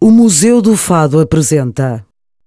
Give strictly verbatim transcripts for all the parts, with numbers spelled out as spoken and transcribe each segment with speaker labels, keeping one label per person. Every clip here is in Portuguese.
Speaker 1: O Museu do Fado apresenta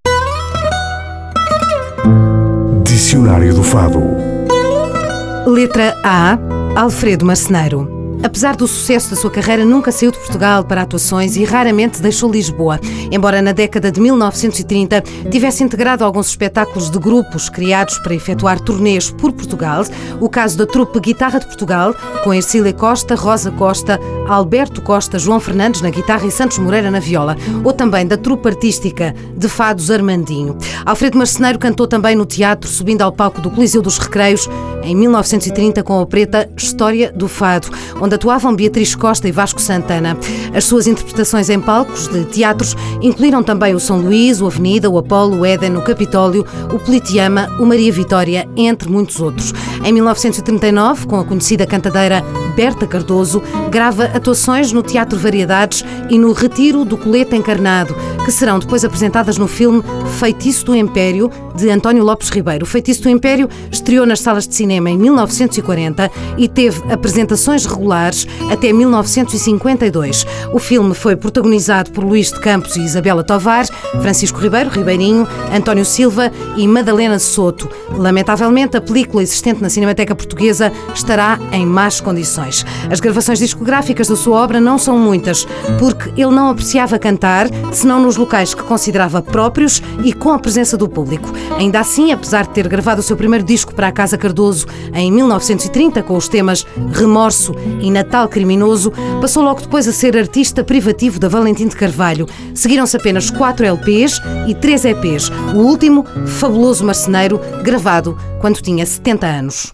Speaker 2: Dicionário do Fado.
Speaker 3: Letra A. Alfredo Marceneiro. Apesar do sucesso da sua carreira, nunca saiu de Portugal para atuações e raramente deixou Lisboa, embora na década de mil novecentos e trinta tivesse integrado alguns espetáculos de grupos criados para efetuar turnês por Portugal, o caso da trupe Guitarra de Portugal, com Ercília Costa, Rosa Costa, Alberto Costa, João Fernandes na guitarra e Santos Moreira na viola, ou também da trupe artística de fados Armandinho. Alfredo Marceneiro cantou também no teatro, subindo ao palco do Coliseu dos Recreios, em mil novecentos e trinta com a opereta História do Fado, onde atuavam Beatriz Costa e Vasco Santana. As suas interpretações em palcos de teatros incluíram também o São Luís, o Avenida, o Apolo, o Éden, o Capitólio, o Politeama, o Maria Vitória, entre muitos outros. Em mil novecentos e trinta e nove, com a conhecida cantadeira Berta Cardoso, grava atuações no Teatro Variedades e no Retiro do Colete Encarnado, que serão depois apresentadas no filme Feitiço do Império, de António Lopes Ribeiro. O Feitiço do Império estreou nas salas de cinema em mil novecentos e quarenta e teve apresentações regulares até mil novecentos e cinquenta e dois. O filme foi protagonizado por Luís de Campos e Isabela Tovar, Francisco Ribeiro, Ribeirinho, António Silva e Madalena Soto. Lamentavelmente, a película existente na Cinemateca Portuguesa estará em más condições. As gravações discográficas da sua obra não são muitas, porque ele não apreciava cantar, senão nos locais que considerava próprios e com a presença do público. Ainda assim, apesar de ter gravado o seu primeiro disco para a Casa Cardoso em mil novecentos e trinta com os temas Remorso e Natal Criminoso, passou logo depois a ser artista privativo da Valentim de Carvalho. Seguiram-se apenas quatro L Ps e três E Ps, o último, Fabuloso Marceneiro, gravado quando tinha setenta anos.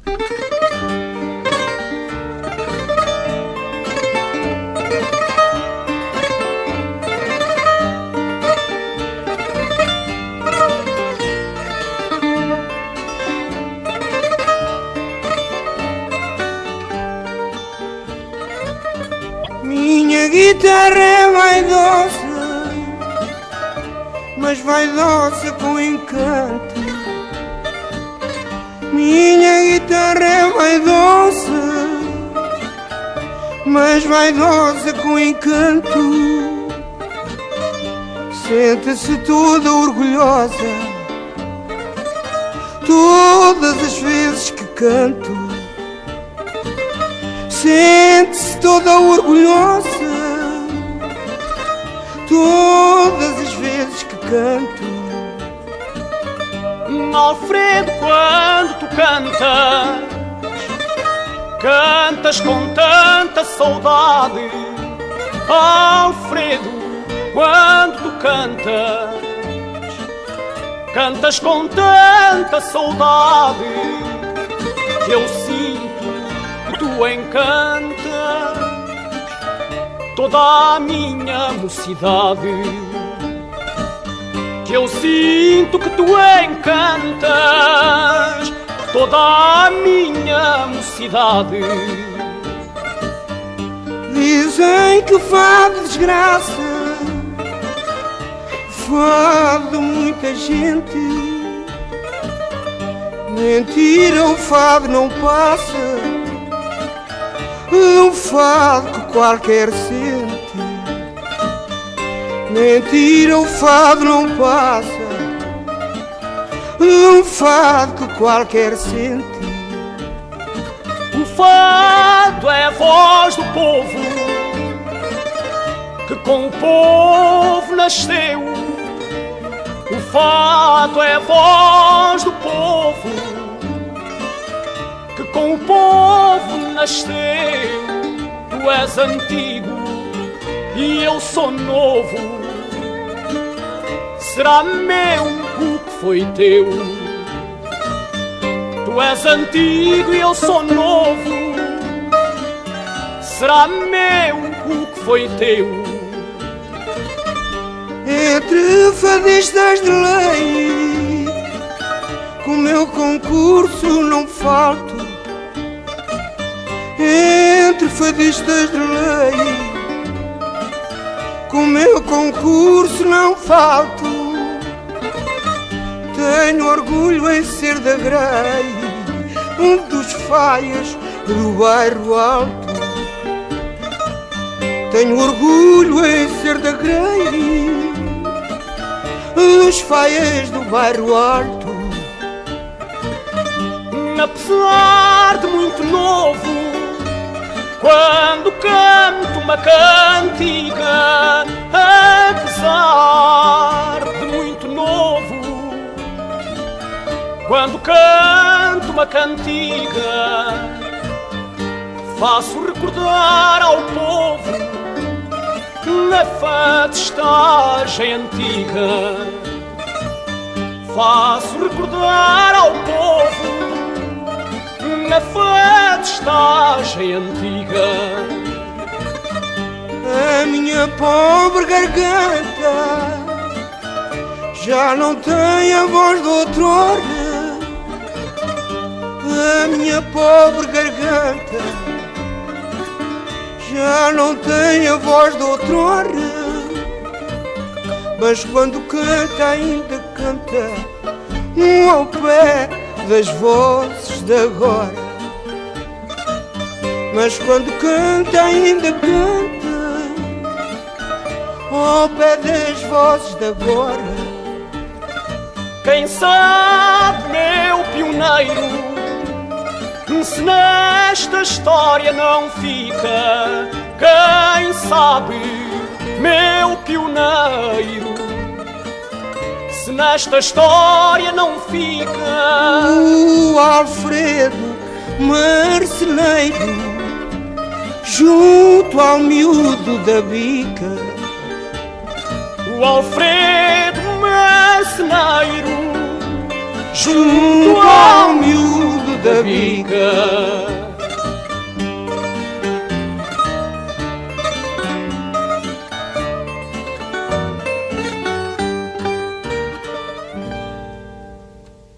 Speaker 4: Minha guitarra é vaidosa, mas vaidosa com encanto. Minha guitarra é vaidosa, mas vaidosa com encanto. Sente-se toda orgulhosa todas as vezes que canto. Sente-se toda orgulhosa todas as vezes que canto.
Speaker 5: Alfredo, quando tu cantas, cantas com tanta saudade. Alfredo, quando tu cantas, cantas com tanta saudade, que eu sinto que tu encantas toda a minha mocidade. Que eu sinto que tu encantas toda a minha mocidade.
Speaker 4: Dizem que o fado desgraça, fado de muita gente. Mentira, o fado não passa de um fado que qualquer sente. Mentira, o fado não passa de um fado que qualquer sente.
Speaker 5: O fado é a voz do povo, que com o povo nasceu. O fado é a voz do povo, que com o povo nasceu. Tu és antigo e eu sou novo. Será meu o que foi teu. Tu és antigo e eu sou novo. Será meu o que foi teu.
Speaker 4: Entre fadistas de lei, com o meu concurso não falto. Entre fadistas de lei, com o meu concurso não falto. Tenho orgulho em ser da Grei, um dos faias do bairro alto. Tenho orgulho em ser da Grei, nas faias do bairro alto.
Speaker 5: Apesar de muito novo, quando canto uma cantiga, apesar de muito novo, quando canto uma cantiga, faço recordar ao povo na festagem antiga. Faço recordar ao povo na festagem antiga.
Speaker 4: A minha pobre garganta já não tem a voz do outrora. A minha pobre garganta já não tem a voz do outrora. Mas quando canta ainda canta um ao pé das vozes de agora. Mas quando canta ainda canta ao pé das vozes de agora.
Speaker 5: Quem sabe, meu pioneiro, se nesta história não fica. Quem sabe, meu pioneiro, se nesta história não fica.
Speaker 4: O Alfredo marceneiro junto ao miúdo da bica.
Speaker 5: O Alfredo marceneiro junto ao miúdo da bica.